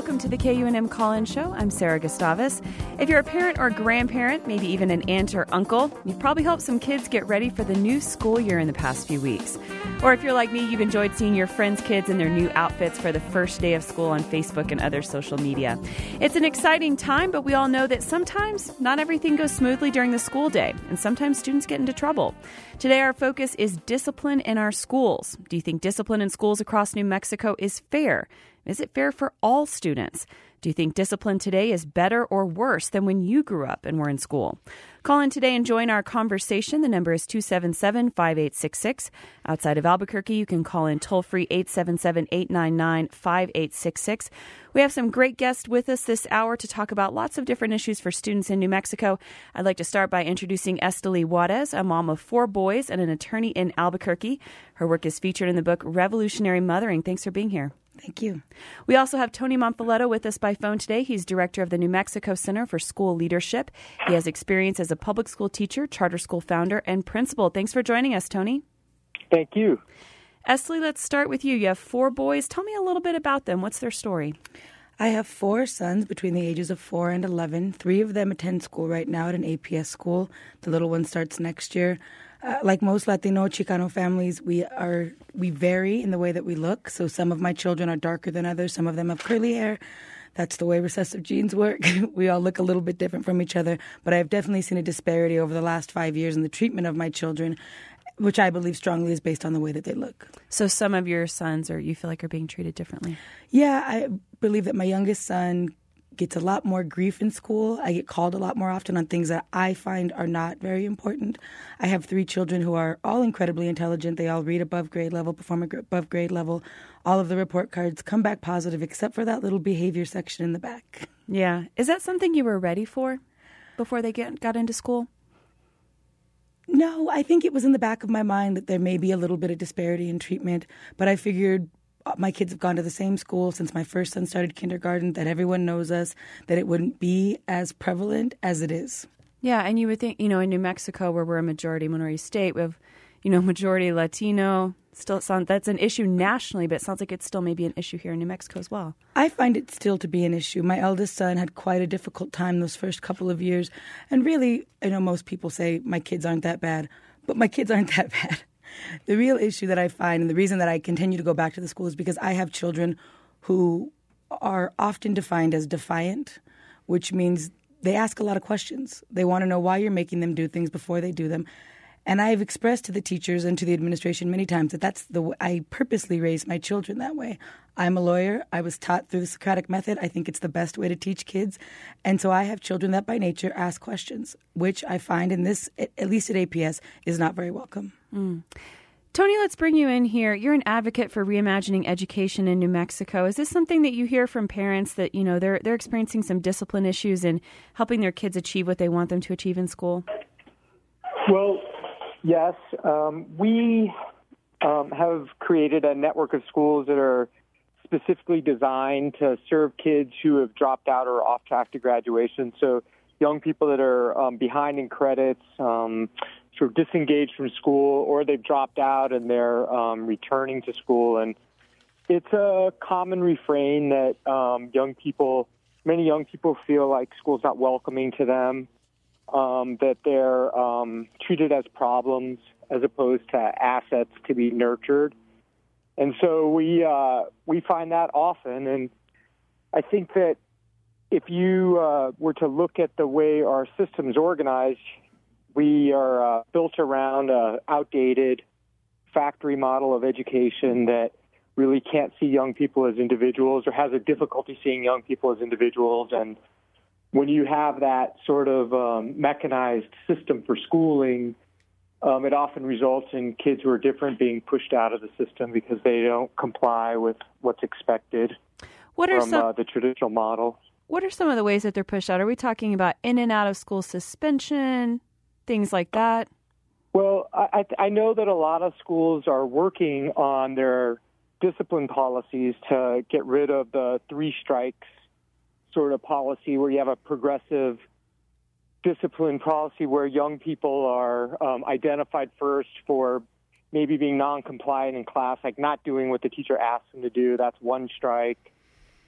welcome to the KUNM Call-In Show. I'm Sarah Gustavus. If you're a parent or grandparent, maybe even an aunt or uncle, you've probably helped some kids get ready for the new school year in the past few weeks. Or if you're like me, you've enjoyed seeing your friends' kids in their new outfits for the first day of school on Facebook and other social media. It's an exciting time, but we all know that sometimes not everything goes smoothly during the school day, and sometimes students get into trouble. Today, our focus is discipline in our schools. Do you think discipline in schools across New Mexico is fair? Is it fair for all students? Do you think discipline today is better or worse than when you grew up and were in school? Call in today and join our conversation. The number is 277-5866. Outside of Albuquerque, you can call in toll-free 877-899-5866. We have some great guests with us this hour to talk about lots of different issues for students in New Mexico. I'd like to start by introducing Esteli Juarez, a mom of 4 boys and an attorney in Albuquerque. Her work is featured in the book Revolutionary Mothering. Thanks for being here. Thank you. We also have Tony Monfiletto with us by phone today. He's director of the New Mexico Center for School Leadership. He has experience as a public school teacher, charter school founder, and principal. Thanks for joining us, Tony. Thank you. Esteli, let's start with you. You have 4 boys. Tell me a little bit about them. What's their story? I have 4 sons between the ages of 4 and 11. 3 of them attend school right now at an APS school. The little one starts next year. Like most Latino Chicano families, we vary in the way that we look. So some of my children are darker than others. Some of them have curly hair. That's the way recessive genes work. We all look a little bit different from each other. But I've definitely seen a disparity over the last 5 years in the treatment of my children, which I believe strongly is based on the way that they look. So some of your sons you feel like are being treated differently? Yeah, I believe that my youngest son gets a lot more grief in school. I get called a lot more often on things that I find are not very important. I have 3 children who are all incredibly intelligent. They all read above grade level, perform above grade level. All of the report cards come back positive except for that little behavior section in the back. Yeah. Is that something you were ready for before they got into school? No, I think it was in the back of my mind that there may be a little bit of disparity in treatment, but I figured my kids have gone to the same school since my first son started kindergarten, that everyone knows us, that it wouldn't be as prevalent as it is. Yeah, and you would think, in New Mexico, where we're a majority minority state, we have, majority Latino. That's an issue nationally, but it sounds like it's still maybe an issue here in New Mexico as well. I find it still to be an issue. My eldest son had quite a difficult time those first couple of years. And really, I know most people say my kids aren't that bad, but my kids aren't that bad. The real issue that I find, and the reason that I continue to go back to the school, is because I have children who are often defined as defiant, which means they ask a lot of questions. They want to know why you're making them do things before they do them. And I've expressed to the teachers and to the administration many times that I purposely raise my children that way. I'm a lawyer. I was taught through the Socratic method. I think it's the best way to teach kids. And so I have children that by nature ask questions, which I find in this, at least at APS, is not very welcome. Mm. Tony, let's bring you in here. You're an advocate for reimagining education in New Mexico. Is this something that you hear from parents that, they're experiencing some discipline issues in helping their kids achieve what they want them to achieve in school? Well, yes. We have created a network of schools that are specifically designed to serve kids who have dropped out or off track to graduation. So young people that are behind in credits, sort of disengaged from school, or they've dropped out and they're returning to school. And it's a common refrain that many young people feel like school's not welcoming to them, that they're treated as problems as opposed to assets to be nurtured. And so we find that often. And I think that if you were to look at the way our system's organized, we are built around an outdated factory model of education that really can't see young people as individuals, or has a difficulty seeing young people as individuals. And when you have that sort of mechanized system for schooling, it often results in kids who are different being pushed out of the system because they don't comply with what's expected from the traditional model. What are some of the ways that they're pushed out? Are we talking about in and out of school suspension, things like that? Well, I know that a lot of schools are working on their discipline policies to get rid of the 3 strikes sort of policy, where you have a progressive discipline policy where young people are identified first for maybe being non-compliant in class, like not doing what the teacher asks them to do. That's 1 strike.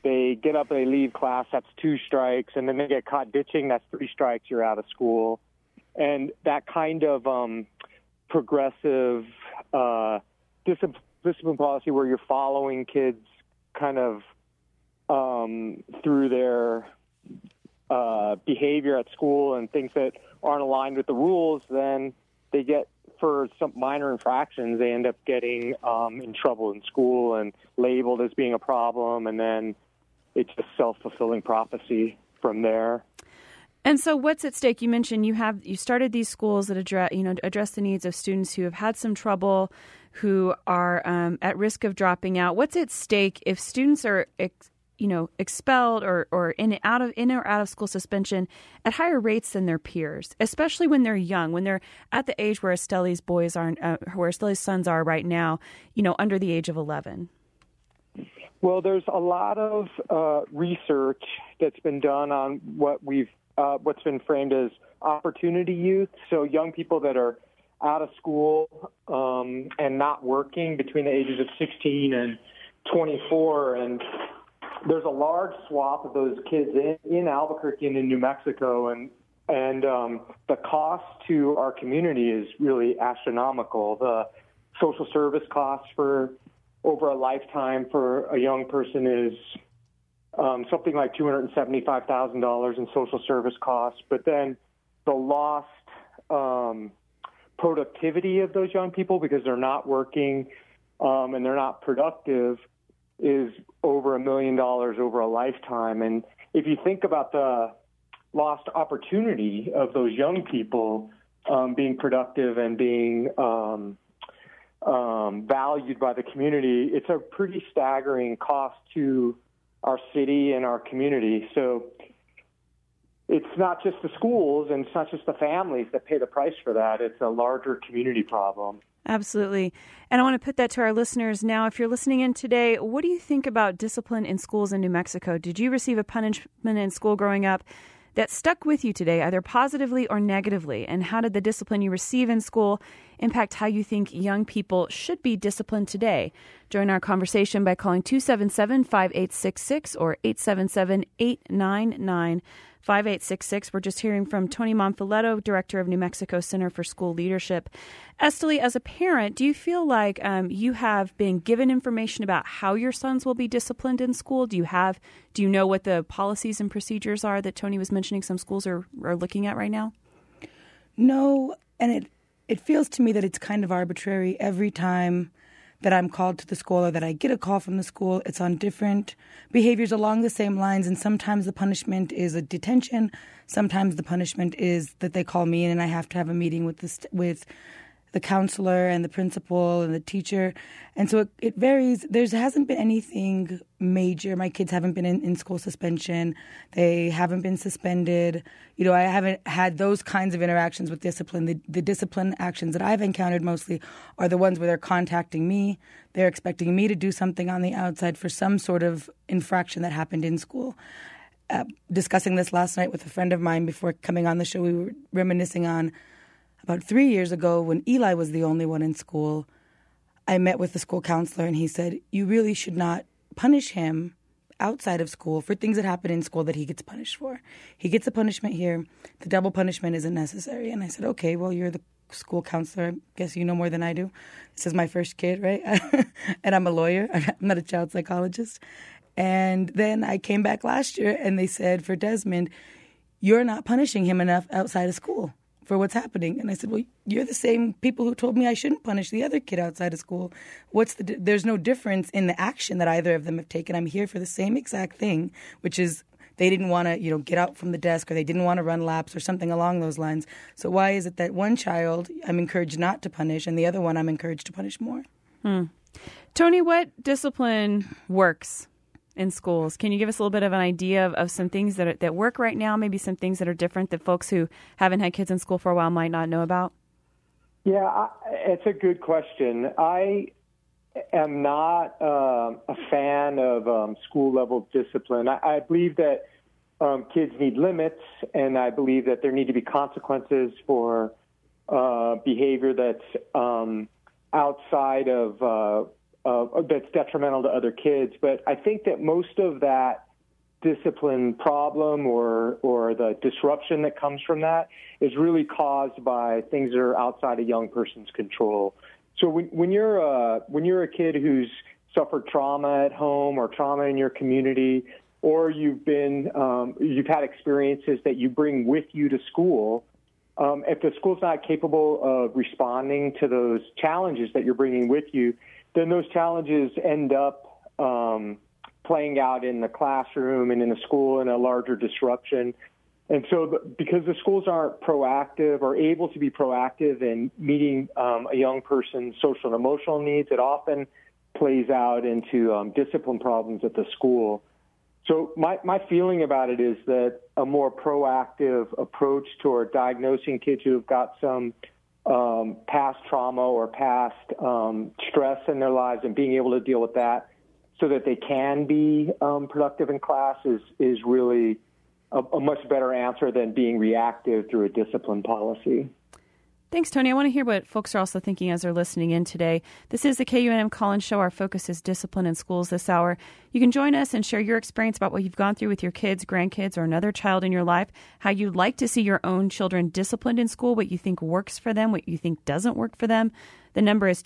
They get up, they leave class, that's 2 strikes, and then they get caught ditching, that's 3 strikes, you're out of school. And that kind of progressive discipline policy where you're following kids kind of through their behavior at school and things that aren't aligned with the rules, then they get, for some minor infractions, they end up getting in trouble in school and labeled as being a problem, and then it's a self-fulfilling prophecy from there. And so what's at stake? You mentioned you started these schools that address the needs of students who have had some trouble, who are at risk of dropping out. What's at stake if students are expelled or in or out of school suspension at higher rates than their peers, especially when they're young, when they're at the age where Esteli's boys are, where Esteli's sons are right now, under the age of 11? Well, there's a lot of research that's been done on what's been framed as opportunity youth. So young people that are out of school and not working between the ages of 16 and 24, and there's a large swath of those kids in Albuquerque and in New Mexico, and the cost to our community is really astronomical. The social service costs for over a lifetime for a young person is something like $275,000 in social service costs. But then the lost productivity of those young people because they're not working and they're not productive is over $1 million over a lifetime. And if you think about the lost opportunity of those young people being productive and being valued by the community, it's a pretty staggering cost to our city and our community. So it's not just the schools and it's not just the families that pay the price for that. It's a larger community problem. Absolutely. And I want to put that to our listeners now. If you're listening in today, what do you think about discipline in schools in New Mexico? Did you receive a punishment in school growing up that stuck with you today, either positively or negatively? And how did the discipline you receive in school impact how you think young people should be disciplined today? Join our conversation by calling 277-5866 or 877-899-5866. We're just hearing from Tony Monfiletto, Director of New Mexico Center for School Leadership. Esteli, as a parent, do you feel like you have been given information about how your sons will be disciplined in school? Do you know what the policies and procedures are that Tony was mentioning some schools are looking at right now? No, and it feels to me that it's kind of arbitrary. Every time that I'm called to the school or that I get a call from the school, it's on different behaviors along the same lines. And sometimes the punishment is a detention. Sometimes the punishment is that they call me in and I have to have a meeting with the counselor and the principal and the teacher. And so it varies. There hasn't been anything major. My kids haven't been in school suspension. They haven't been suspended. I haven't had those kinds of interactions with discipline. The discipline actions that I've encountered mostly are the ones where they're contacting me. They're expecting me to do something on the outside for some sort of infraction that happened in school. Discussing this last night with a friend of mine before coming on the show, we were reminiscing on about 3 years ago, when Eli was the only one in school, I met with the school counselor, and he said, you really should not punish him outside of school for things that happen in school that he gets punished for. He gets a punishment here. The double punishment isn't necessary. And I said, okay, well, you're the school counselor. I guess you know more than I do. This is my first kid, right? And I'm a lawyer. I'm not a child psychologist. And then I came back last year, and they said, for Desmond, you're not punishing him enough outside of school for what's happening. And I said, well, you're the same people who told me I shouldn't punish the other kid outside of school. There's no difference in the action that either of them have taken. I'm here for the same exact thing, which is they didn't want to, get out from the desk, or they didn't want to run laps or something along those lines. So why is it that one child I'm encouraged not to punish and the other one I'm encouraged to punish more? Tony, what discipline works in schools? Can you give us a little bit of an idea of some things that work right now, maybe some things that are different that folks who haven't had kids in school for a while might not know about? Yeah, it's a good question. I am not a fan of school-level discipline. I believe that kids need limits, and I believe that there need to be consequences for behavior that's outside of that's detrimental to other kids. But I think that most of that discipline problem or the disruption that comes from that is really caused by things that are outside a young person's control. So when you're a kid who's suffered trauma at home or trauma in your community, or you've had experiences that you bring with you to school, if the school's not capable of responding to those challenges that you're bringing with you, then those challenges end up playing out in the classroom and in the school in a larger disruption. And so because the schools aren't proactive or able to be proactive in meeting a young person's social and emotional needs, it often plays out into discipline problems at the school. So my feeling about it is that a more proactive approach toward diagnosing kids who have got some past trauma or past stress in their lives and being able to deal with that so that they can be productive in class is really a much better answer than being reactive through a discipline policy. Thanks, Tony. I want to hear what folks are also thinking as they're listening in today. This is the KUNM Call-In Show. Our focus is discipline in schools this hour. You can join us and share your experience about what you've gone through with your kids, grandkids, or another child in your life, how you'd like to see your own children disciplined in school, what you think works for them, what you think doesn't work for them. The number is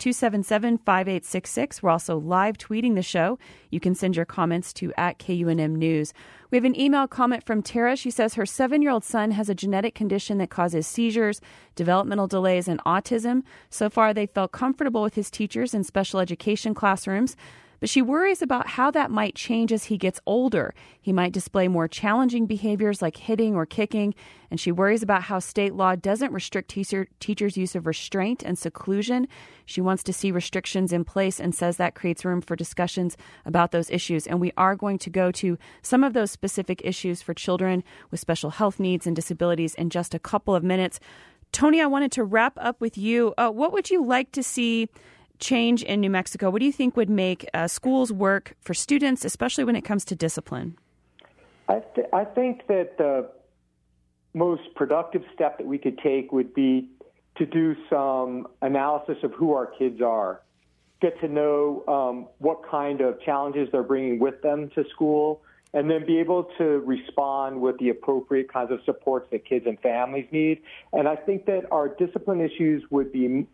277-5866. We're also live tweeting the show. You can send your comments to @KUNM News. We have an email comment from Tara. She says her 7-year-old son has a genetic condition that causes seizures, developmental delays, and autism. So far, they felt comfortable with his teachers in special education classrooms. But she worries about how that might change as he gets older. He might display more challenging behaviors like hitting or kicking, and she worries about how state law doesn't restrict teachers' use of restraint and seclusion. She wants to see restrictions in place and says that creates room for discussions about those issues. And we are going to go to some of those specific issues for children with special health needs and disabilities in just a couple of minutes. Tony, I wanted to wrap up with you. What would you like to see change in New Mexico? What do you think would make schools work for students, especially when it comes to discipline? I think that the most productive step that we could take would be to do some analysis of who our kids are, get to know what kind of challenges they're bringing with them to school, and then be able to respond with the appropriate kinds of supports that kids and families need. And I think that our discipline issues would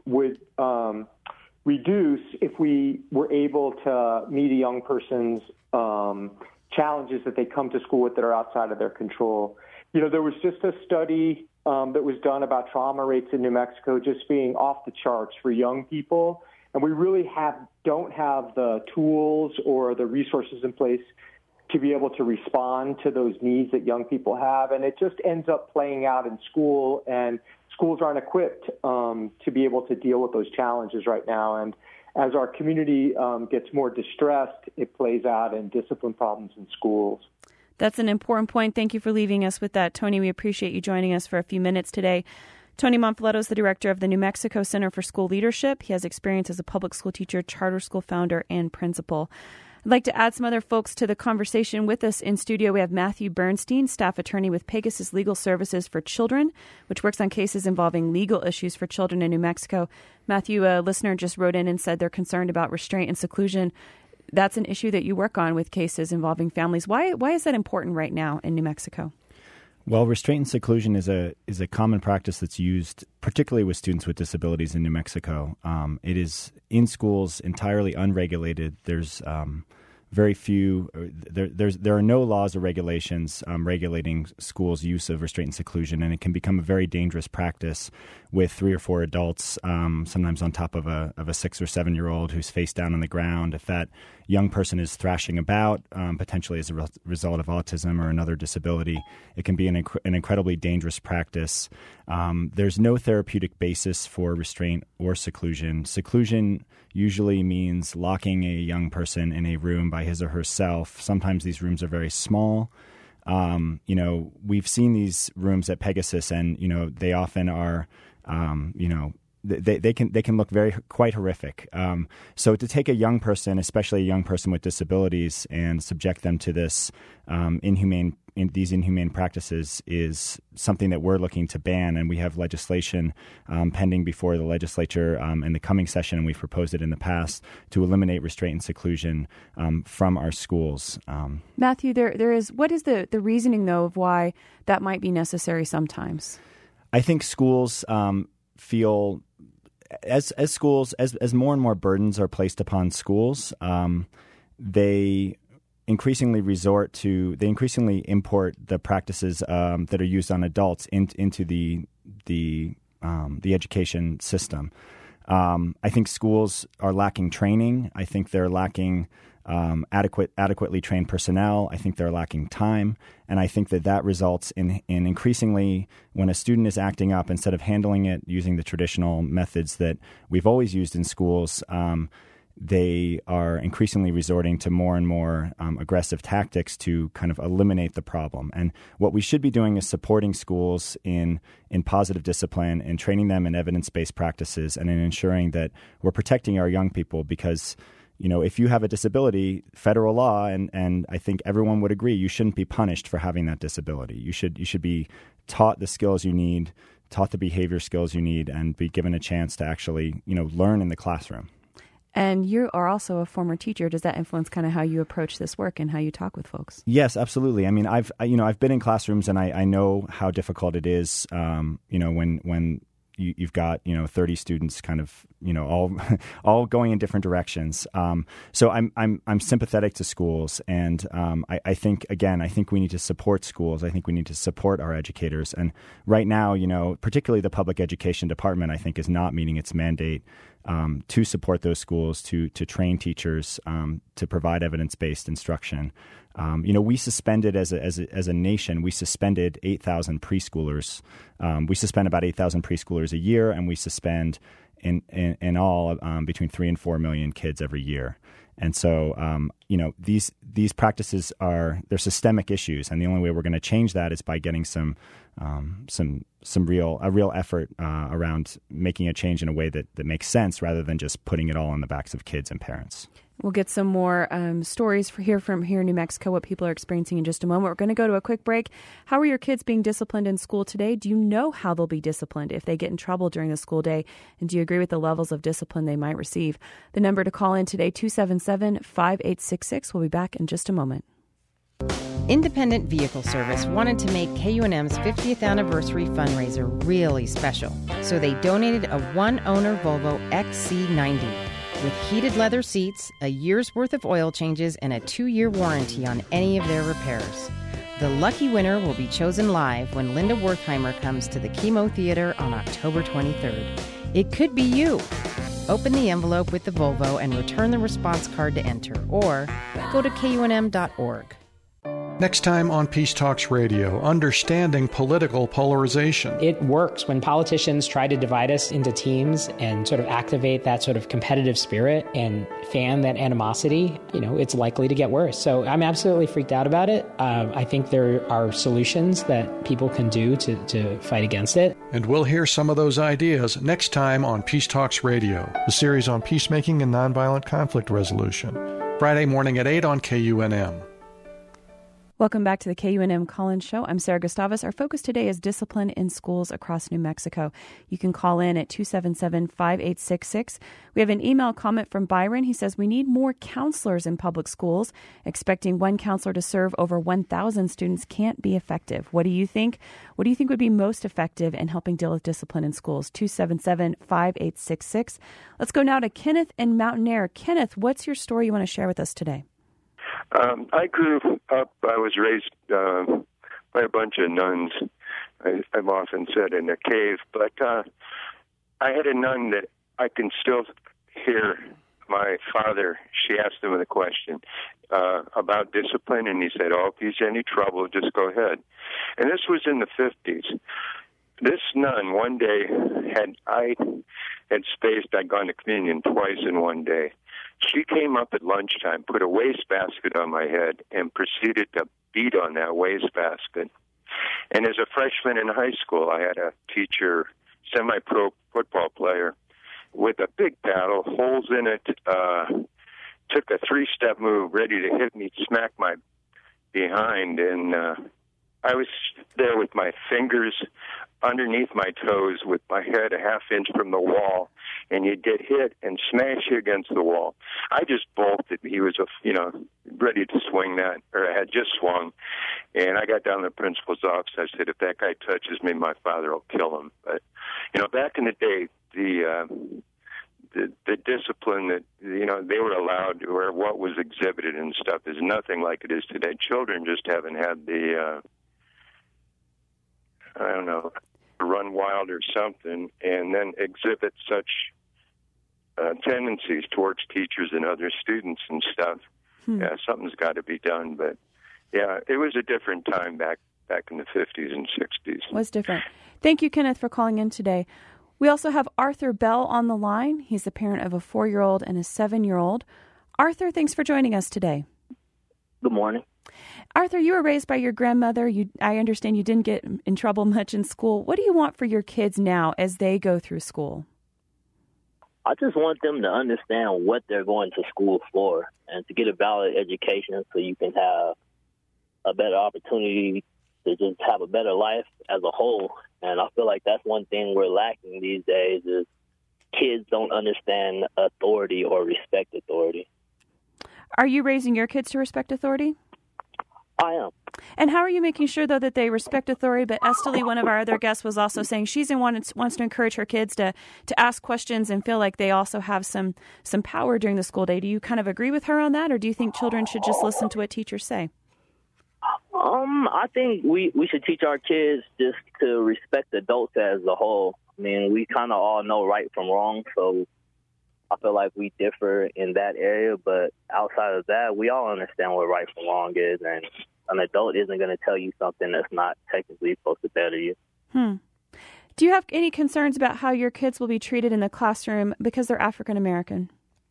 reduce if we were able to meet a young person's challenges that they come to school with that are outside of their control. You know, there was just a study that was done about trauma rates in New Mexico just being off the charts for young people, and we really don't have the tools or the resources in place to be able to respond to those needs that young people have, and it just ends up playing out in school, and schools aren't equipped to be able to deal with those challenges right now. And as our community gets more distressed, it plays out in discipline problems in schools. That's an important point. Thank you for leaving us with that, Tony. We appreciate you joining us for a few minutes today. Tony Monfiletto is the director of the New Mexico Center for School Leadership. He has experience as a public school teacher, charter school founder, and principal. I'd like to add some other folks to the conversation with us in studio. We have Matthew Bernstein, staff attorney with Pegasus Legal Services for Children, which works on cases involving legal issues for children in New Mexico. Matthew, a listener just wrote in and said they're concerned about restraint and seclusion. That's an issue that you work on with cases involving families. Why is that important right now in New Mexico? Well, restraint and seclusion is a common practice that's used particularly with students with disabilities in New Mexico. It is in schools entirely unregulated. There's very few. There are no laws or regulations regulating schools' use of restraint and seclusion, and it can become a very dangerous practice with 3 or 4 adults, sometimes on top of a 6 or 7 year old who's face down on the ground. If that young person is thrashing about, potentially as a result of autism or another disability, it can be an incredibly dangerous practice. There's no therapeutic basis for restraint or seclusion. Seclusion usually means locking a young person in a room by his or herself. Sometimes these rooms are very small. We've seen these rooms at Pegasus, and they often are they can look quite horrific. So to take a young person, especially a young person with disabilities, and subject them to this inhumane practices is something that we're looking to ban, and we have legislation pending before the legislature in the coming session, and we've proposed it in the past to eliminate restraint and seclusion from our schools. Matthew, there is, what is the reasoning though of why that might be necessary sometimes? I think schools feel as more and more burdens are placed upon schools, they increasingly import the practices that are used on adults into the education system. I think schools are lacking training. I think they're lacking adequately trained personnel. I think they're lacking time, and I think that results in increasingly, when a student is acting up, instead of handling it using the traditional methods that we've always used in schools, they are increasingly resorting to more and more aggressive tactics to kind of eliminate the problem. And what we should be doing is supporting schools in positive discipline and training them in evidence-based practices, and in ensuring that we're protecting our young people, because if you have a disability, federal law, and I think everyone would agree, you shouldn't be punished for having that disability. You should be taught the skills you need, taught the behavior skills you need, and be given a chance to actually, learn in the classroom. And you are also a former teacher. Does that influence kind of how you approach this work and how you talk with folks? Yes, absolutely. I mean, I've been in classrooms, and I know how difficult it is, when you've got 30 students kind of all going in different directions. So I'm sympathetic to schools, and I think we need to support schools. I think we need to support our educators. And right now, particularly the public education department, I think, is not meeting its mandate to support those schools, to train teachers, to provide evidence-based instruction. We suspended as a nation. We suspended 8,000 preschoolers. We suspend about 8,000 preschoolers a year, and we suspend in all between 3 and 4 million kids every year. And so, these practices they're systemic issues, and the only way we're going to change that is by getting a real effort around making a change in a way that makes sense, rather than just putting it all on the backs of kids and parents. We'll get some more stories from here in New Mexico, what people are experiencing, in just a moment. We're going to go to a quick break. How are your kids being disciplined in school today? Do you know how they'll be disciplined if they get in trouble during the school day? And do you agree with the levels of discipline they might receive? The number to call in today, 277-5866. We'll be back in just a moment. Independent Vehicle Service wanted to make KUNM's 50th anniversary fundraiser really special, so they donated a one-owner Volvo XC90 with heated leather seats, a year's worth of oil changes, and a 2-year warranty on any of their repairs. The lucky winner will be chosen live when Linda Wertheimer comes to the Chemo Theater on October 23rd. It could be you. Open the envelope with the Volvo and return the response card to enter, or go to KUNM.org. Next time on Peace Talks Radio, understanding political polarization. It works when politicians try to divide us into teams and sort of activate that sort of competitive spirit and fan that animosity. It's likely to get worse. So I'm absolutely freaked out about it. I think there are solutions that people can do to fight against it. And we'll hear some of those ideas next time on Peace Talks Radio, the series on peacemaking and nonviolent conflict resolution. Friday morning at 8 on KUNM. Welcome back to the KUNM Call-In Show. I'm Sarah Gustavus. Our focus today is discipline in schools across New Mexico. You can call in at 277-5866. We have an email comment from Byron. He says, we need more counselors in public schools. Expecting one counselor to serve over 1,000 students can't be effective. What do you think? What do you think would be most effective in helping deal with discipline in schools? 277-5866. Let's go now to Kenneth in Mountain Air. Kenneth, what's your story you want to share with us today? I grew up, I was raised by a bunch of nuns. I've often said in a cave, but I had a nun that I can still hear my father. She asked him a question about discipline, and he said, if there's any trouble, just go ahead. And this was in the 50s. This nun, one day, I had spaced, I'd gone to communion twice in one day. She came up at lunchtime, put a wastebasket on my head, and proceeded to beat on that wastebasket. And as a freshman in high school, I had a teacher, semi-pro football player with a big paddle, holes in it, took a 3-step move, ready to hit me, smack my behind, and I was there with my fingers underneath my toes with my head a half inch from the wall, and you'd get hit and smash you against the wall. I just bolted. He was, ready to swing that, or I had just swung, and I got down to the principal's office. I said, if that guy touches me, my father will kill him. But, back in the day, the discipline that, they were allowed, or what was exhibited and stuff, is nothing like it is today. Children just haven't had the, run wild or something, and then exhibit such tendencies towards teachers and other students and stuff. Yeah, something's got to be done. But yeah, it was a different time back in the 50s and 60s. It was different. Thank you, Kenneth, for calling in today. We also have Arthur Bell on the line. He's the parent of a 4-year-old and a 7-year-old. Arthur, thanks for joining us today. Good morning. Arthur, you were raised by your grandmother. I understand you didn't get in trouble much in school. What do you want for your kids now as they go through school? I just want them to understand what they're going to school for and to get a valid education so you can have a better opportunity to just have a better life as a whole. And I feel like that's one thing we're lacking these days is kids don't understand authority or respect authority. Are you raising your kids to respect authority? I am. And how are you making sure, though, that they respect authority? But Esteli, one of our other guests, was also saying wants to encourage her kids to ask questions and feel like they also have some power during the school day. Do you kind of agree with her on that, or do you think children should just listen to what teachers say? I think we should teach our kids just to respect adults as a whole. I mean, we kind of all know right from wrong, so I feel like we differ in that area, but outside of that, we all understand what right from wrong is, and an adult isn't going to tell you something that's not technically supposed to better you. Do you have any concerns about how your kids will be treated in the classroom because they're African American?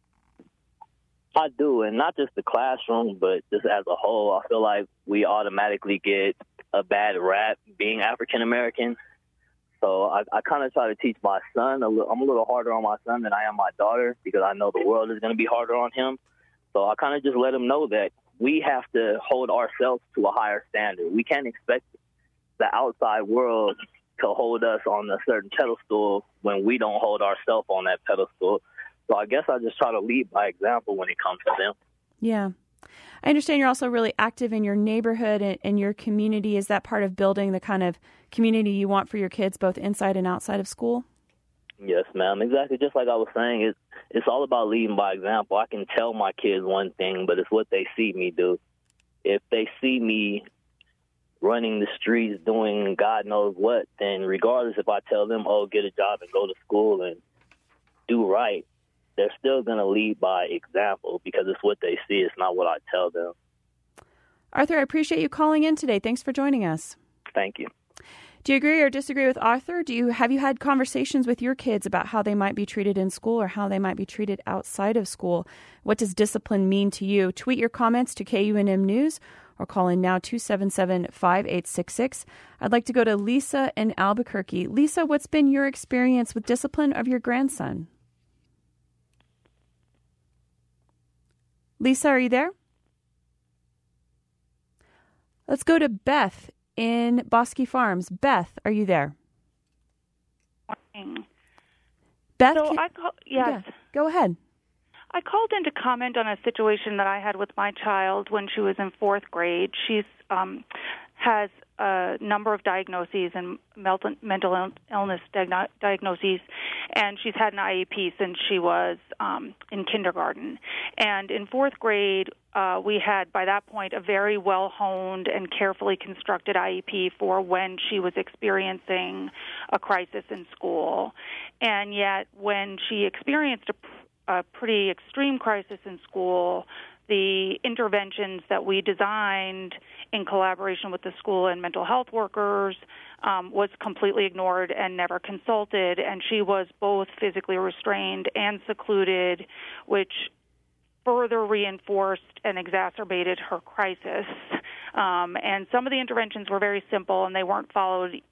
I do, and not just the classroom, but just as a whole. I feel like we automatically get a bad rap being African American. So I kind of try to teach my son. I'm a little harder on my son than I am my daughter because I know the world is going to be harder on him. So I kind of just let him know that we have to hold ourselves to a higher standard. We can't expect the outside world to hold us on a certain pedestal when we don't hold ourselves on that pedestal. So I guess I just try to lead by example when it comes to them. Yeah. I understand you're also really active in your neighborhood and your community. Is that part of building the kind of community you want for your kids, both inside and outside of school? Yes, ma'am. Exactly. Just like I was saying, it's all about leading by example. I can tell my kids one thing, but it's what they see me do. If they see me running the streets doing God knows what, then regardless if I tell them, get a job and go to school and do right, they're still going to lead by example because it's what they see. It's not what I tell them. Arthur, I appreciate you calling in today. Thanks for joining us. Thank you. Do you agree or disagree with Arthur? Have you had conversations with your kids about how they might be treated in school or how they might be treated outside of school? What does discipline mean to you? Tweet your comments to KUNM News or call in now 277-5866. I'd like to go to Lisa in Albuquerque. Lisa, what's been your experience with discipline of your grandson? Lisa, are you there? Let's go to Beth in Bosque Farms. Beth, are you there? Morning. Beth, yes. Yeah, go ahead. I called in to comment on a situation that I had with my child when she was in 4th grade. She's has a number of diagnoses and mental illness diagnoses, and she's had an IEP since she was in kindergarten. And in 4th grade, we had, by that point, a very well-honed and carefully constructed IEP for when she was experiencing a crisis in school. And yet, when she experienced a pretty extreme crisis in school, the interventions that we designed in collaboration with the school and mental health workers was completely ignored and never consulted, and she was both physically restrained and secluded, which further reinforced and exacerbated her crisis. And some of the interventions were very simple, and they weren't followed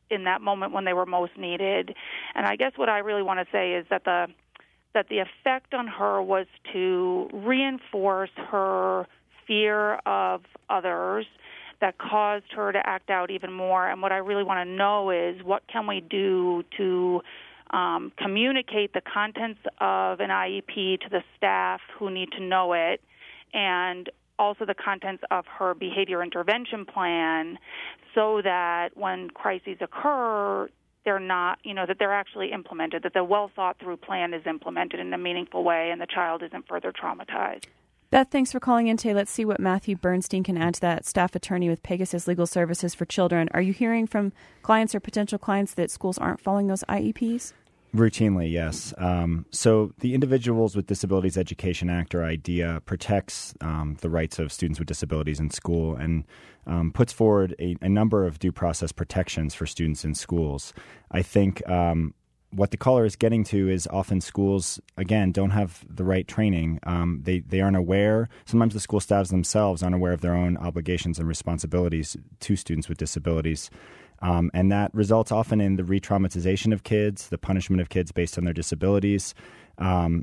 in that moment when they were most needed. And I guess what I really want to say is that the effect on her was to reinforce her fear of others that caused her to act out even more. And what I really want to know is, what can we do to communicate the contents of an IEP to the staff who need to know it, and also the contents of her behavior intervention plan, so that when crises occur, they're not, that they're actually implemented, that the well-thought-through plan is implemented in a meaningful way and the child isn't further traumatized. Beth, thanks for calling in today. Let's see what Matthew Bernstein can add to that, staff attorney with Pegasus Legal Services for Children. Are you hearing from clients or potential clients that schools aren't following those IEPs? Routinely, yes. So the Individuals with Disabilities Education Act, or IDEA, protects the rights of students with disabilities in school and puts forward a number of due process protections for students in schools. I think what the caller is getting to is often schools, again, don't have the right training. They aren't aware. Sometimes the school staffs themselves aren't aware of their own obligations and responsibilities to students with disabilities. And that results often in the re-traumatization of kids, the punishment of kids based on their disabilities, and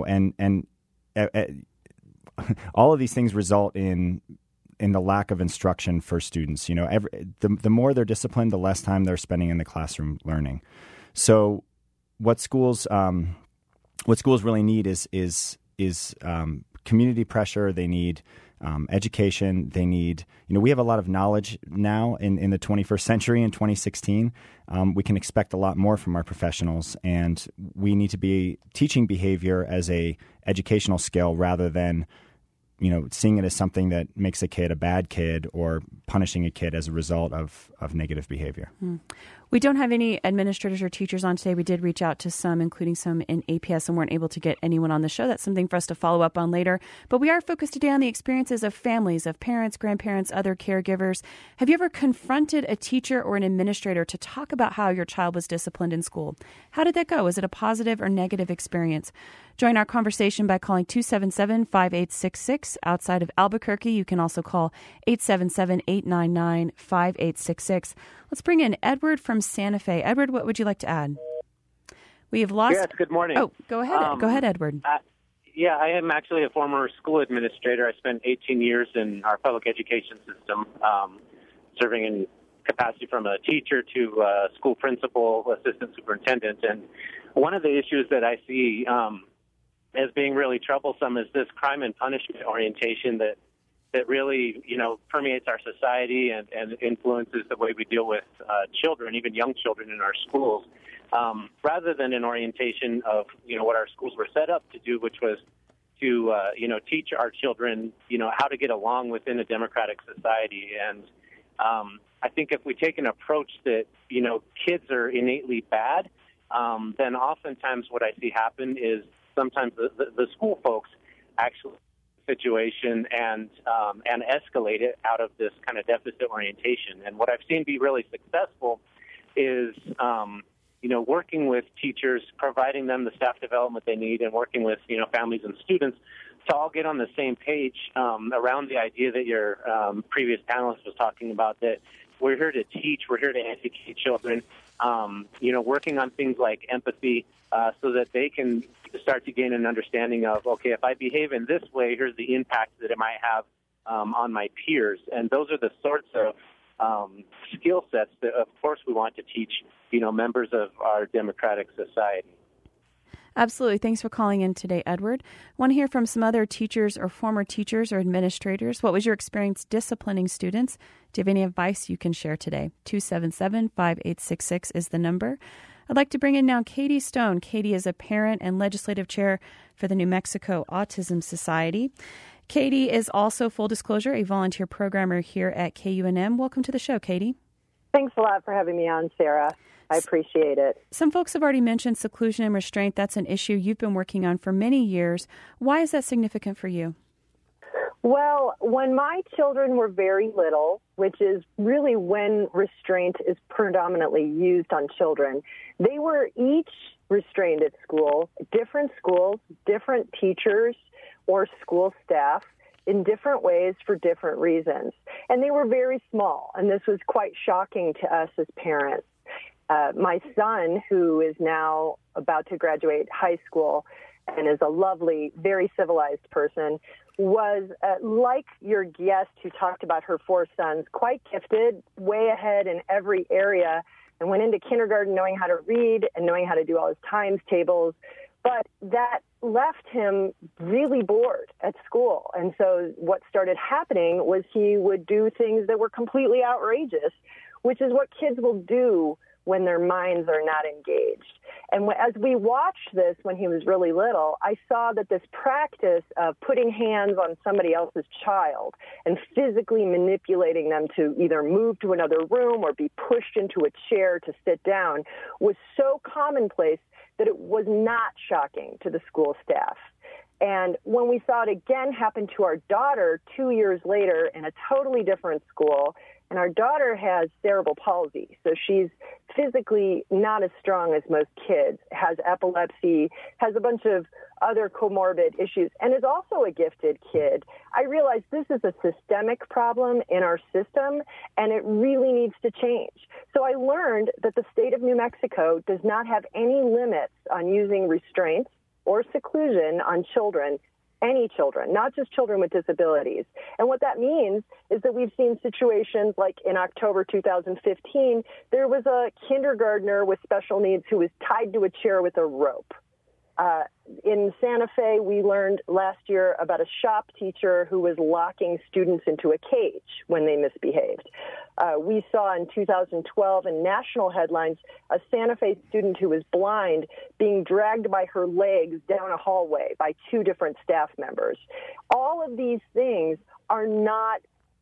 all of these things result in the lack of instruction for students. The more they're disciplined, the less time they're spending in the classroom learning. So what schools really need is community pressure. They need education. They need, we have a lot of knowledge now in the 21st century in 2016. We can expect a lot more from our professionals, and we need to be teaching behavior as a educational skill rather than, seeing it as something that makes a kid a bad kid or punishing a kid as a result of negative behavior. We don't have any administrators or teachers on today. We did reach out to some, including some in APS, and weren't able to get anyone on the show. That's something for us to follow up on later. But we are focused today on the experiences of families, of parents, grandparents, other caregivers. Have you ever confronted a teacher or an administrator to talk about how your child was disciplined in school? How did that go? Was it a positive or negative experience? Join our conversation by calling 277-5866. Outside of Albuquerque, you can also call 877-899-5866. Let's bring in Edward from Santa Fe. Edward, what would you like to add? We have lost... Yes, good morning. Oh, go ahead. Go ahead, Edward. I am actually a former school administrator. I spent 18 years in our public education system, serving in capacity from a teacher to a school principal, assistant superintendent. And one of the issues that I see as being really troublesome is this crime and punishment orientation that really, permeates our society and influences the way we deal with children, even young children in our schools, rather than an orientation of, what our schools were set up to do, which was to, teach our children, how to get along within a democratic society. And I think if we take an approach that, kids are innately bad, then oftentimes what I see happen is sometimes the school folks actually situation and escalate it out of this kind of deficit orientation. And what I've seen be really successful is, working with teachers, providing them the staff development they need, and working with, families and students to all get on the same page around the idea that your previous panelist was talking about, that we're here to teach, we're here to educate children, working on things like empathy so that they can start to gain an understanding of, okay, if I behave in this way, here's the impact that it might have on my peers. And those are the sorts of skill sets that, of course, we want to teach, members of our democratic society. Absolutely. Thanks for calling in today, Edward. Want to hear from some other teachers or former teachers or administrators. What was your experience disciplining students? Do you have any advice you can share today? 277-5866 is the number. I'd like to bring in now Katie Stone. Katie is a parent and legislative chair for the New Mexico Autism Society. Katie is also, full disclosure, a volunteer programmer here at KUNM. Welcome to the show, Katie. Thanks a lot for having me on, Sarah. I appreciate it. Some folks have already mentioned seclusion and restraint. That's an issue you've been working on for many years. Why is that significant for you? Well, when my children were very little, which is really when restraint is predominantly used on children, they were each restrained at school, different schools, different teachers or school staff in different ways for different reasons. And they were very small, and this was quite shocking to us as parents. My son, who is now about to graduate high school and is a lovely, very civilized person, was, like your guest who talked about her 4 sons, quite gifted, way ahead in every area, and went into kindergarten knowing how to read and knowing how to do all his times tables. But that left him really bored at school. And so what started happening was he would do things that were completely outrageous, which is what kids will do when their minds are not engaged. And as we watched this when he was really little, I saw that this practice of putting hands on somebody else's child and physically manipulating them to either move to another room or be pushed into a chair to sit down was so commonplace that it was not shocking to the school staff. And when we saw it again happen to our daughter 2 years later in a totally different school, and our daughter has cerebral palsy, so she's physically not as strong as most kids, has epilepsy, has a bunch of other comorbid issues, and is also a gifted kid, I realized this is a systemic problem in our system, and it really needs to change. So I learned that the state of New Mexico does not have any limits on using restraints or seclusion on children, any children, not just children with disabilities. And what that means is that we've seen situations like in October 2015, there was a kindergartner with special needs who was tied to a chair with a rope. In Santa Fe, we learned last year about a shop teacher who was locking students into a cage when they misbehaved. We saw in 2012 in national headlines a Santa Fe student who was blind being dragged by her legs down a hallway by 2 different staff members. All of these things are not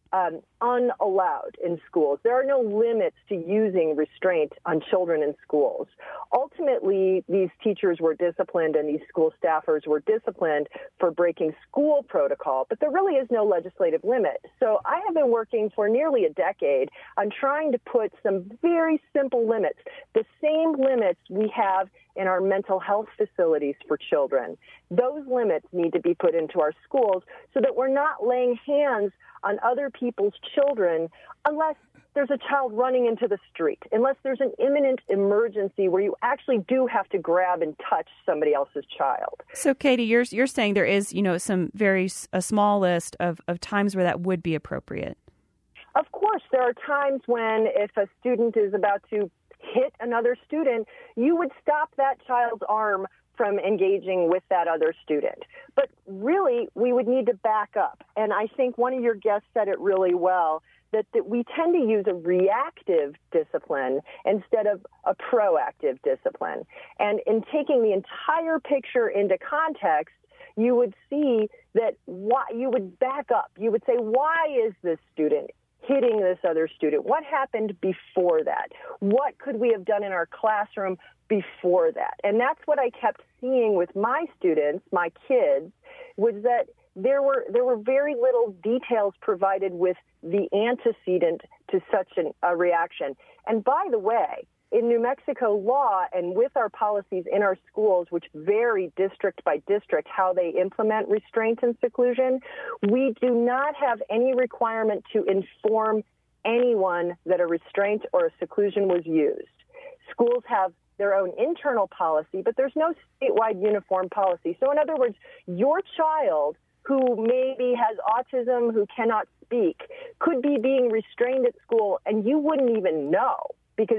unallowed in schools. There are no limits to using restraint on children in schools. Ultimately, these teachers were disciplined and these school staffers were disciplined for breaking school protocol, but there really is no legislative limit. So I have been working for nearly a decade on trying to put some very simple limits, the same limits we have in our mental health facilities for children. Those limits need to be put into our schools so that we're not laying hands on other people's children unless there's a child running into the street, unless there's an imminent emergency where you actually do have to grab and touch somebody else's child. So, Katie, you're saying there is, some a small list of times where that would be appropriate. Of course, there are times when if a student is about to hit another student, you would stop that child's arm from engaging with that other student. But really, we would need to back up. And I think one of your guests said it really well, that we tend to use a reactive discipline instead of a proactive discipline. And in taking the entire picture into context, you would see that you would back up. You would say, why is this student hitting this other student? What happened before that? What could we have done in our classroom before that? And that's what I kept seeing with my students, my kids, was that there were very little details provided with the antecedent to such a reaction. And by the way, in New Mexico law and with our policies in our schools, which vary district by district how they implement restraint and seclusion, we do not have any requirement to inform anyone that a restraint or a seclusion was used. Schools have their own internal policy, but there's no statewide uniform policy. So in other words, your child who maybe has autism, who cannot speak, could be being restrained at school and you wouldn't even know because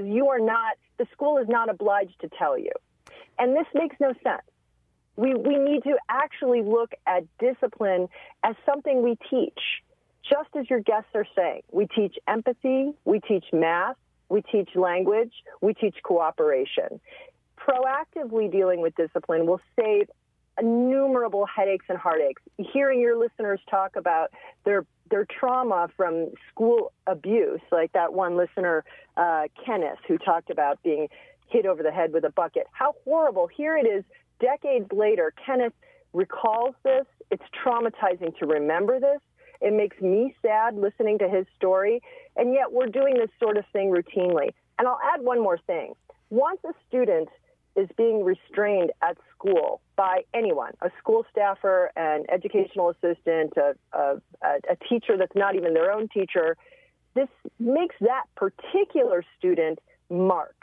the school is not obliged to tell you. And this makes no sense. We need to actually look at discipline as something we teach, just as your guests are saying. We teach empathy, we teach math, we teach language, we teach cooperation. Proactively dealing with discipline will save innumerable headaches and heartaches. Hearing your listeners talk about their trauma from school abuse, like that one listener, Kenneth, who talked about being hit over the head with a bucket. How horrible. Here it is, decades later, Kenneth recalls this. It's traumatizing to remember this. It makes me sad listening to his story, and yet we're doing this sort of thing routinely. And I'll add one more thing. Once a student is being restrained at school by anyone, a school staffer, an educational assistant, a teacher that's not even their own teacher, this makes that particular student marked.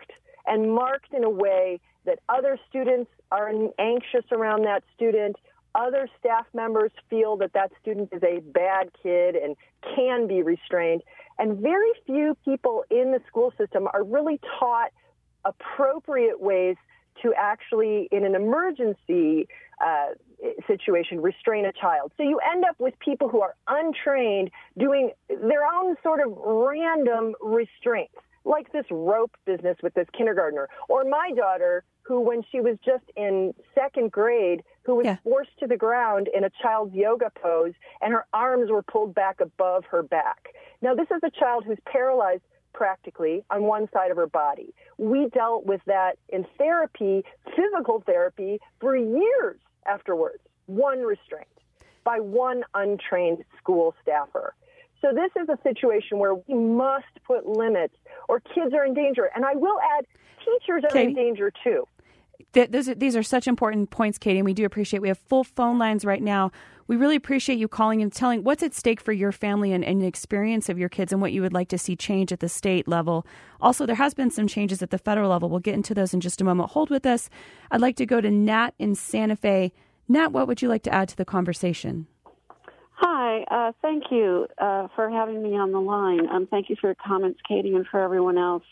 and marked in a way that other students are anxious around that student, other staff members feel that that student is a bad kid and can be restrained, and very few people in the school system are really taught appropriate ways to actually, in an emergency situation, restrain a child. So you end up with people who are untrained doing their own sort of random restraints, like this rope business with this kindergartner, or my daughter, who when she was just in second grade, who was forced to the ground in a child's yoga pose, and her arms were pulled back above her back. Now, this is a child who's paralyzed practically on one side of her body. We dealt with that in therapy, physical therapy, for years afterwards. One restraint by one untrained school staffer. So this is a situation where we must put limits or kids are in danger. And I will add, teachers are in danger too. These are such important points, Katie, and we do appreciate. We have full phone lines right now. We really appreciate you calling and telling what's at stake for your family and the experience of your kids and what you would like to see change at the state level. Also, there has been some changes at the federal level. We'll get into those in just a moment. Hold with us. I'd like to go to Nat in Santa Fe. Nat, what would you like to add to the conversation? Hi, thank you for having me on the line. Thank you for your comments, Katie, and for everyone else.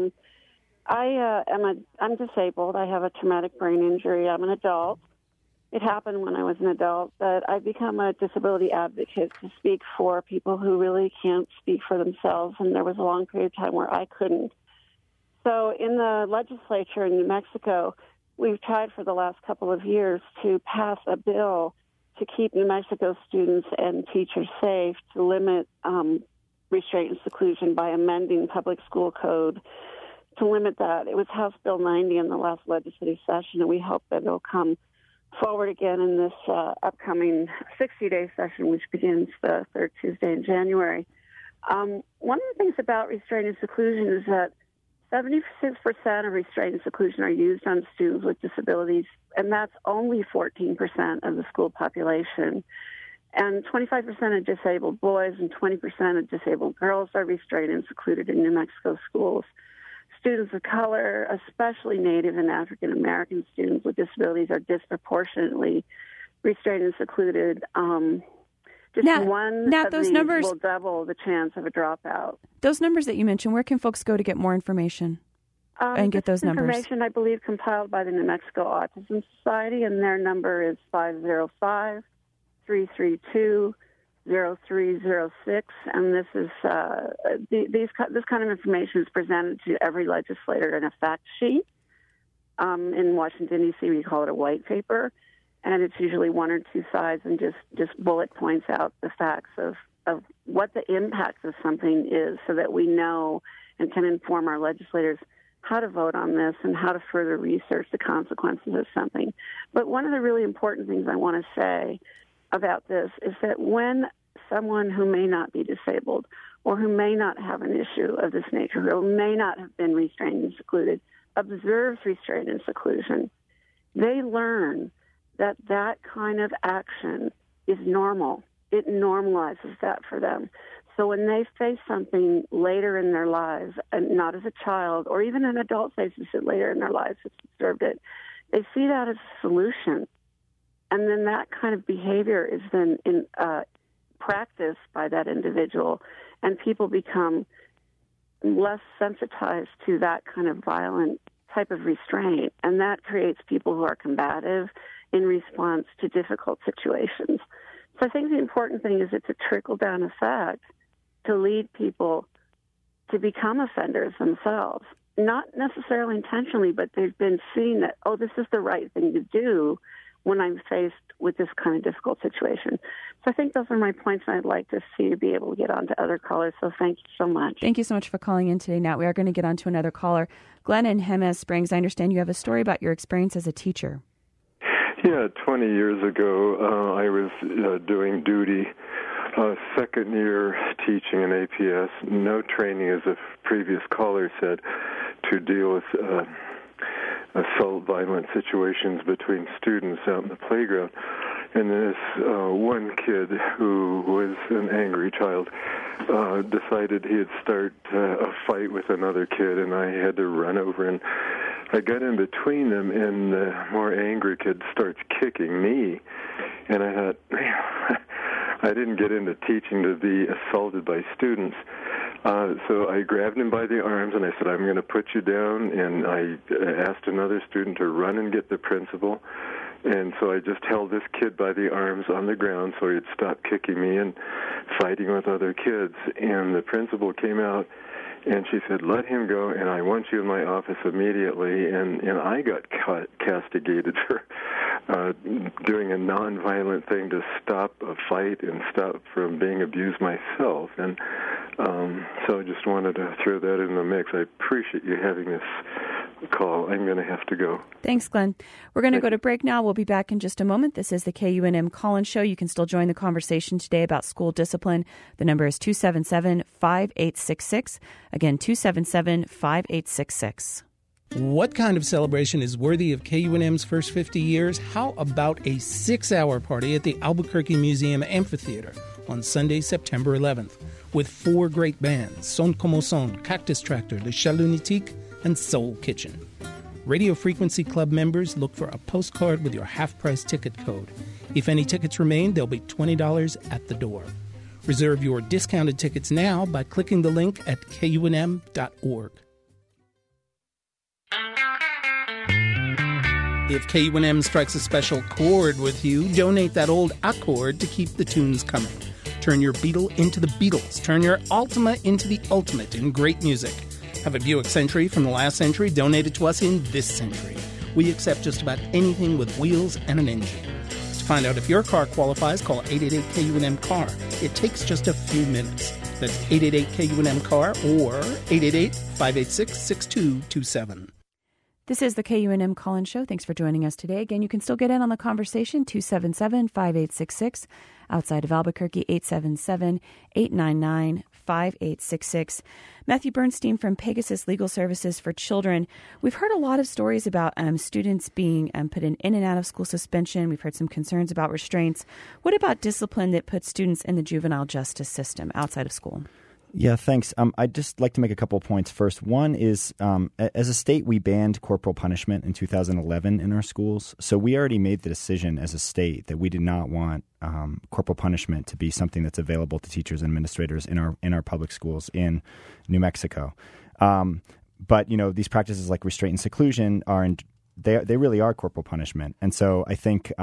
I'm disabled. I have a traumatic brain injury. I'm an adult. It happened when I was an adult, but I've become a disability advocate to speak for people who really can't speak for themselves, and there was a long period of time where I couldn't. So in the legislature in New Mexico, we've tried for the last couple of years to pass a bill to keep New Mexico students and teachers safe, to limit restraint and seclusion by amending public school code to limit that. It was House Bill 90 in the last legislative session, and we hope that it'll come forward again in this upcoming 60-day session, which begins the third Tuesday in January. One of the things about restraint and seclusion is that 76% of restraint and seclusion are used on students with disabilities, and that's only 14% of the school population. And 25% of disabled boys and 20% of disabled girls are restrained and secluded in New Mexico schools. Students of color, especially Native and African American students with disabilities, are disproportionately restrained and secluded. One of those numbers will double the chance of a dropout. Those numbers that you mentioned, where can folks go to get more information and get those numbers? Information, I believe, compiled by the New Mexico Autism Society, and their number is 505-332-0306, and this is this kind of information is presented to every legislator in a fact sheet. In Washington, D.C., we call it a white paper, and it's usually one or two sides and just bullet points out the facts of what the impact of something is, so that we know and can inform our legislators how to vote on this and how to further research the consequences of something. But one of the really important things I want to say about this is that when someone who may not be disabled or who may not have an issue of this nature, or may not have been restrained and secluded, observes restraint and seclusion, they learn that that kind of action is normal. It normalizes that for them. So when they face something later in their lives, and not as a child, or even an adult faces it later in their lives, has observed it, they see that as a solution. And then that kind of behavior is then practiced by that individual, and people become less sensitized to that kind of violent type of restraint. And that creates people who are combative in response to difficult situations. So I think the important thing is it's a trickle-down effect to lead people to become offenders themselves. Not necessarily intentionally, but they've been seeing that, oh, this is the right thing to do when I'm faced with this kind of difficult situation. So I think those are my points, and I'd like to see you be able to get on to other callers. So thank you so much. Thank you so much for calling in today, Nat. We are going to get on to another caller. Glenn in Jemez Springs, I understand you have a story about your experience as a teacher. Yeah, 20 years ago, I was doing duty, second year teaching in APS, no training, as a previous caller said, to deal with assault, violent situations between students out in the playground. And this one kid who was an angry child decided he'd start a fight with another kid, and I had to run over, and I got in between them, and the more angry kid starts kicking me. And I thought, man, I didn't get into teaching to be assaulted by students. So I grabbed him by the arms, and I said, I'm going to put you down, and I asked another student to run and get the principal. And so I just held this kid by the arms on the ground so he'd stop kicking me and fighting with other kids. And the principal came out, and she said, let him go, and I want you in my office immediately. And I got castigated for doing a nonviolent thing to stop a fight and stop from being abused myself. And so I just wanted to throw that in the mix. I appreciate you having this call. I'm going to have to go. Thanks, Glenn. We're going to go to break now. We'll be back in just a moment. This is the KUNM Call-In Show. You can still join the conversation today about school discipline. The number is 277-5866. Again, 277-5866. What kind of celebration is worthy of KUNM's first 50 years? How about a 6-hour party at the Albuquerque Museum Amphitheater on Sunday, September 11th, with 4 great bands, Son Como Son, Cactus Tractor, Le Chat Lunatique, and Soul Kitchen. Radio Frequency Club members look for a postcard with your half-price ticket code. If any tickets remain, they'll be $20 at the door. Reserve your discounted tickets now by clicking the link at KUNM.org. If KUNM strikes a special chord with you, donate that old accord to keep the tunes coming. Turn your Beatle into the Beatles. Turn your Ultima into the ultimate in great music. Have a Buick Century from the last century donated to us in this century. We accept just about anything with wheels and an engine. To find out if your car qualifies, call 888-KUNM-CAR. It takes just a few minutes. That's 888-KUNM-CAR or 888-586-6227. This is the KUNM Call-In Show. Thanks for joining us today. Again, you can still get in on the conversation, 277-5866. Outside of Albuquerque, 877-899-5866. Matthew Bernstein from Pegasus Legal Services for Children. We've heard a lot of stories about students being put in and out of school suspension. We've heard some concerns about restraints. What about discipline that puts students in the juvenile justice system outside of school? Yeah, thanks. I'd just like to make a couple of points. First, one is, as a state, we banned corporal punishment in 2011 in our schools. So we already made the decision as a state that we did not want corporal punishment to be something that's available to teachers and administrators in our public schools in New Mexico. But these practices like restraint and seclusion they really are corporal punishment, and so I think.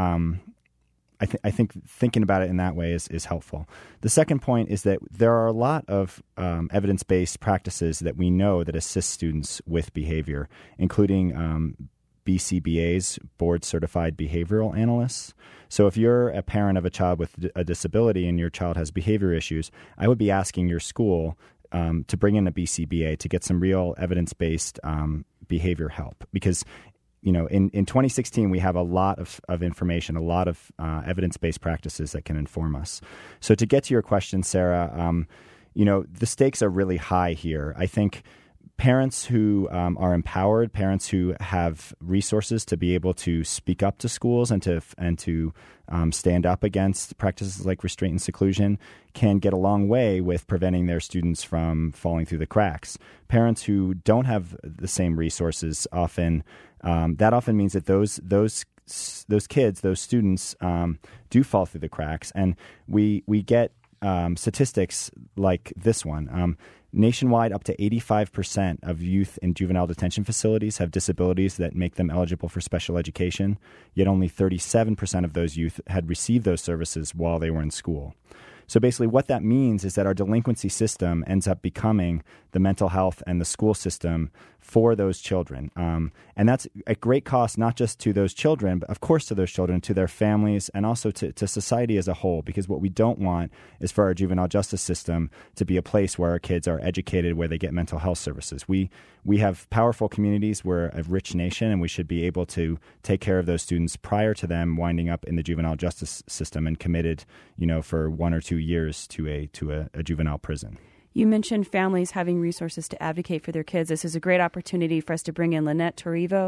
I think thinking about it in that way is helpful. The second point is that there are a lot of evidence-based practices that we know that assist students with behavior, including BCBAs, board-certified behavioral analysts. So if you're a parent of a child with a disability and your child has behavior issues, I would be asking your school to bring in a BCBA to get some real evidence-based behavior help, because in 2016, we have a lot of information, a lot of evidence-based practices that can inform us. So to get to your question, Sarah, the stakes are really high here. I think parents who are empowered, parents who have resources to be able to speak up to schools and to stand up against practices like restraint and seclusion can get a long way with preventing their students from falling through the cracks. Parents who don't have the same resources often means that those kids, those students, do fall through the cracks, and we get statistics like this one. Nationwide, up to 85% of youth in juvenile detention facilities have disabilities that make them eligible for special education, yet only 37% of those youth had received those services while they were in school. So basically what that means is that our delinquency system ends up becoming the mental health and the school system for those children. And that's at great cost, not just to those children, but of course to those children, to their families, and also to society as a whole, because what we don't want is for our juvenile justice system to be a place where our kids are educated, where they get mental health services. We have powerful communities. We're a rich nation, and we should be able to take care of those students prior to them winding up in the juvenile justice system and committed, for 1 or 2 years to a juvenile prison. You mentioned families having resources to advocate for their kids. This is a great opportunity for us to bring in Lynette Torrivo,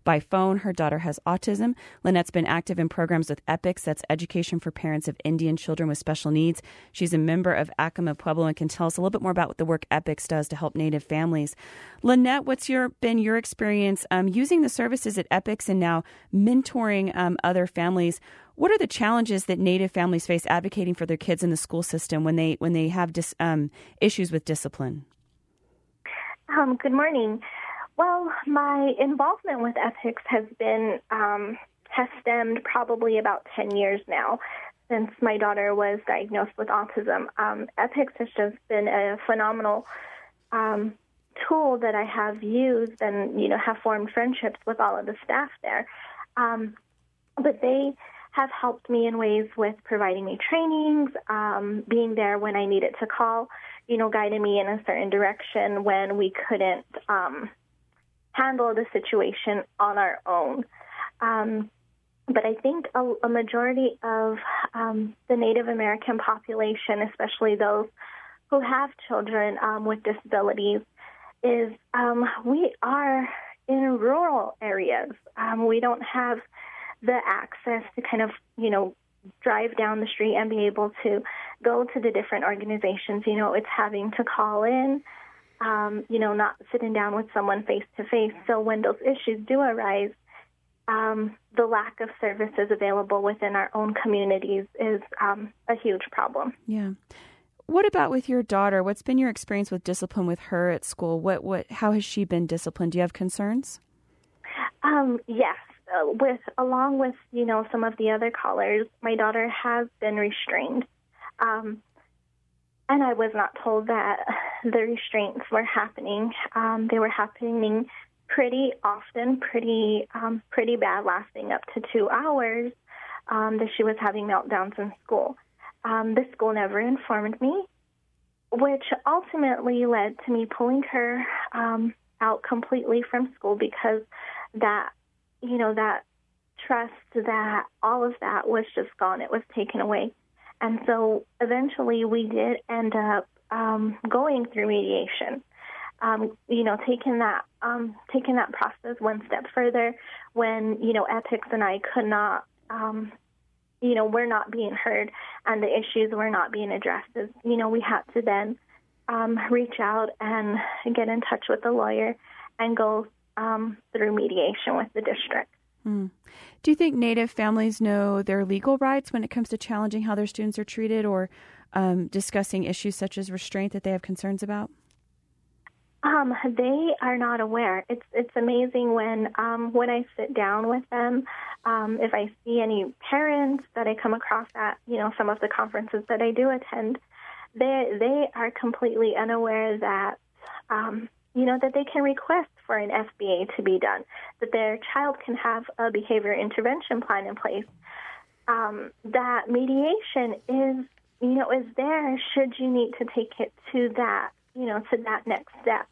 by phone. Her daughter has autism. Lynette's been active in programs with EPICS, that's Education for Parents of Indian Children with Special Needs. She's a member of Acoma Pueblo and can tell us a little bit more about what the work EPICS does to help Native families. Lynette, what's been your experience using the services at EPICS and now mentoring other families? What are the challenges that Native families face advocating for their kids in the school system when they have issues with discipline? Good morning. Well, my involvement with EPICS has stemmed probably about 10 years now, since my daughter was diagnosed with autism. EPICS has just been a phenomenal tool that I have used and, have formed friendships with all of the staff there. But they have helped me in ways with providing me trainings, being there when I needed to call, guiding me in a certain direction when we couldn't handle the situation on our own. But I think a majority of the Native American population, especially those who have children with disabilities, is we are in rural areas. We don't have the access to kind of, drive down the street and be able to go to the different organizations. It's having to call in, not sitting down with someone face to face. So when those issues do arise, the lack of services available within our own communities is a huge problem. Yeah. What about with your daughter? What's been your experience with discipline with her at school? How has she been disciplined? Do you have concerns? Yes. Along with some of the other callers, my daughter has been restrained, and I was not told that the restraints were happening. They were happening pretty often, pretty bad, lasting up to 2 hours. That she was having meltdowns in school. The school never informed me, which ultimately led to me pulling her out completely from school because that trust, that all of that was just gone. It was taken away. And so eventually we did end up going through mediation, taking that process one step further when, EPICS and I could not, we're not being heard and the issues were not being addressed. We had to then reach out and get in touch with the lawyer and go through mediation with the district. Do you think Native families know their legal rights when it comes to challenging how their students are treated or discussing issues such as restraint that they have concerns about? They are not aware. It's amazing when I sit down with them, if I see any parents that I come across at, some of the conferences that I do attend, they are completely unaware that, that they can request for an FBA to be done, that their child can have a behavior intervention plan in place, that mediation is there should you need to take it to that, to that next step.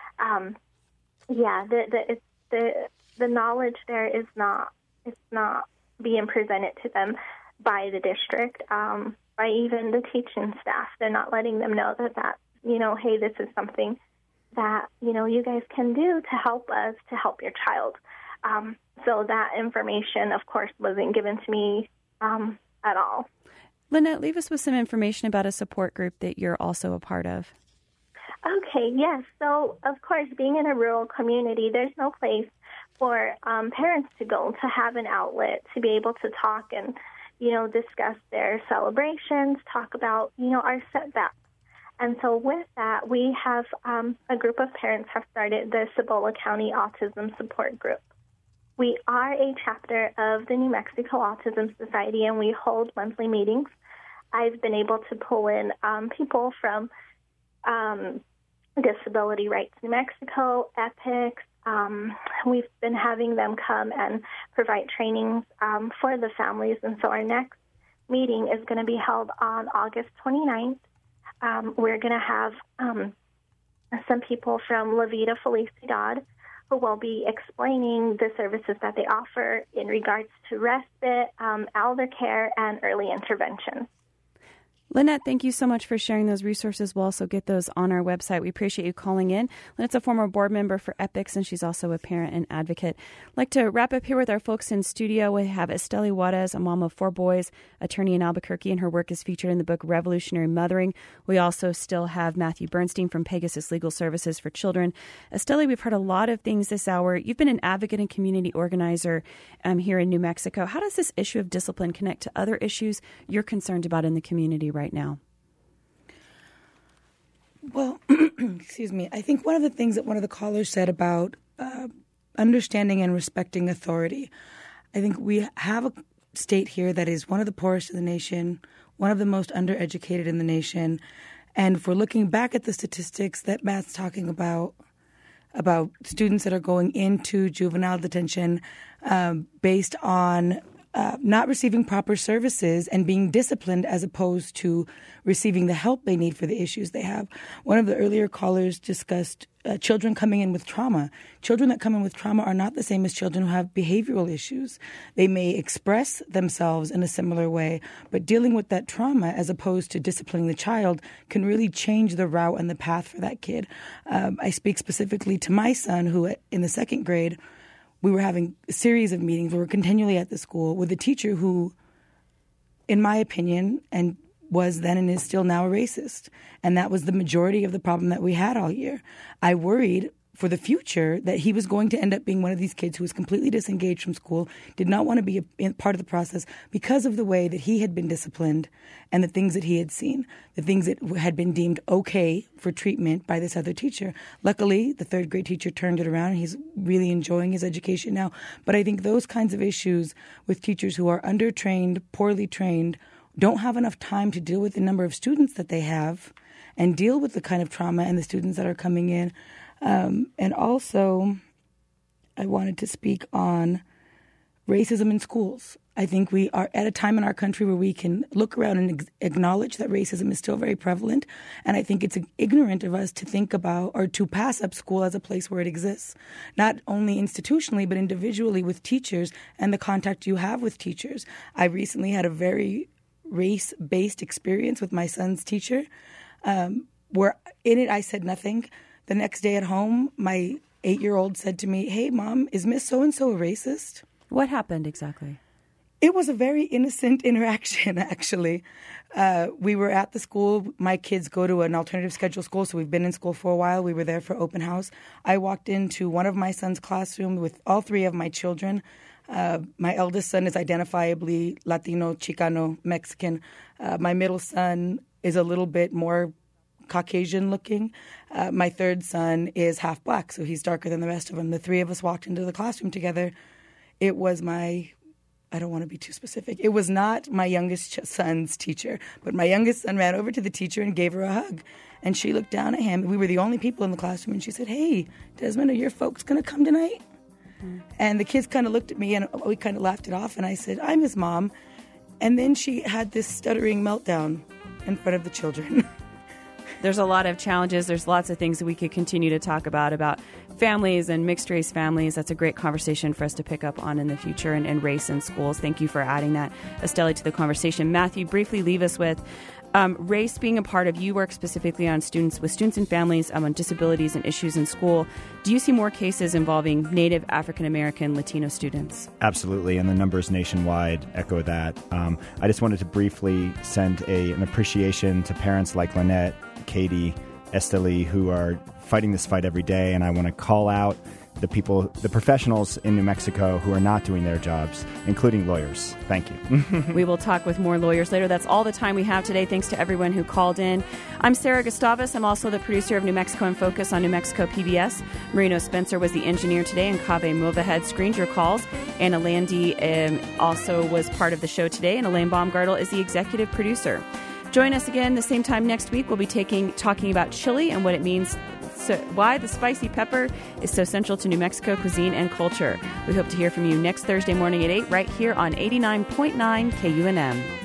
The knowledge there is not being presented to them by the district, by even the teaching staff. They're not letting them know that hey, this is something that, you guys can do to help us, to help your child. So that information, of course, wasn't given to me at all. Lynette, leave us with some information about a support group that you're also a part of. Okay, yes. So, of course, being in a rural community, there's no place for parents to go to have an outlet to be able to talk and, discuss their celebrations, talk about, our setbacks. And so with that, we have a group of parents have started the Cibola County Autism Support Group. We are a chapter of the New Mexico Autism Society, and we hold monthly meetings. I've been able to pull in people from Disability Rights New Mexico, EPICS. We've been having them come and provide trainings for the families. And so our next meeting is going to be held on August 29th. We're going to have some people from La Vida Felicidad who will be explaining the services that they offer in regards to respite, elder care, and early intervention. Lynette, thank you so much for sharing those resources. We'll also get those on our website. We appreciate you calling in. Lynette's a former board member for EPICS, and she's also a parent and advocate. I'd like to wrap up here with our folks in studio. We have Esteli Juarez, a mom of 4 boys, attorney in Albuquerque, and her work is featured in the book Revolutionary Mothering. We also still have Matthew Bernstein from Pegasus Legal Services for Children. Esteli, we've heard a lot of things this hour. You've been an advocate and community organizer here in New Mexico. How does this issue of discipline connect to other issues you're concerned about in the community right now? Well, excuse me. I think one of the things that one of the callers said about understanding and respecting authority, I think we have a state here that is one of the poorest in the nation, one of the most undereducated in the nation. And if we're looking back at the statistics that Matt's talking about students that are going into juvenile detention based on not receiving proper services and being disciplined as opposed to receiving the help they need for the issues they have. One of the earlier callers discussed children coming in with trauma. Children that come in with trauma are not the same as children who have behavioral issues. They may express themselves in a similar way, but dealing with that trauma as opposed to disciplining the child can really change the route and the path for that kid. I speak specifically to my son, who in the 2nd grade, we were having a series of meetings. We were continually at the school with a teacher who, in my opinion, and was then and is still now a racist. And that was the majority of the problem that we had all year. I worried for the future that he was going to end up being one of these kids who was completely disengaged from school, did not want to be a part of the process because of the way that he had been disciplined and the things that he had seen, the things that had been deemed okay for treatment by this other teacher. Luckily, the 3rd grade teacher turned it around, and he's really enjoying his education now. But I think those kinds of issues with teachers who are undertrained, poorly trained, don't have enough time to deal with the number of students that they have and deal with the kind of trauma and the students that are coming in. And also, I wanted to speak on racism in schools. I think we are at a time in our country where we can look around and acknowledge that racism is still very prevalent. And I think it's ignorant of us to think about or to pass up school as a place where it exists, not only institutionally, but individually with teachers and the contact you have with teachers. I recently had a very race-based experience with my son's teacher, where in it I said nothing. The next day at home, my 8-year-old said to me, "Hey, Mom, is Miss So-and-so a racist?" What happened exactly? It was a very innocent interaction, actually. We were at the school. My kids go to an alternative schedule school, so we've been in school for a while. We were there for open house. I walked into one of my son's classroom with all 3 of my children. My eldest son is identifiably Latino, Chicano, Mexican. My middle son is a little bit more Caucasian looking. My 3rd son is half black, so he's darker than the rest of them. The 3 of us walked into the classroom together. It was I don't want to be too specific. It was not my youngest son's teacher, but my youngest son ran over to the teacher and gave her a hug. And she looked down at him. We were the only people in the classroom, and she said, "Hey, Desmond, are your folks going to come tonight?" And the kids kind of looked at me, and we kind of laughed it off, and I said, "I'm his mom." And then she had this stuttering meltdown in front of the children. There's a lot of challenges. There's lots of things that we could continue to talk about families and mixed-race families. That's a great conversation for us to pick up on in the future, and race in schools. Thank you for adding that, Esteli, to the conversation. Matthew, briefly leave us with race being a part of, you work specifically on students and families on disabilities and issues in school. Do you see more cases involving Native, African-American, Latino students? Absolutely, and the numbers nationwide echo that. I just wanted to briefly send an appreciation to parents like Lynette, Katie, Esteli, who are fighting this fight every day, and I want to call out the professionals in New Mexico who are not doing their jobs, including lawyers. Thank you. We will talk with more lawyers later. That's all the time we have today. Thanks to everyone who called in. I'm Sarah Gustavus. I'm also the producer of New Mexico in Focus on New Mexico PBS. Marino Spencer was the engineer today, and Kaveh Movahed screened your calls. Anna Landy also was part of the show today, and Elaine Baumgartel is the executive producer. Join us again the same time next week. We'll be talking about chili and what it means, why the spicy pepper is so central to New Mexico cuisine and culture. We hope to hear from you next Thursday morning at 8 right here on 89.9 KUNM.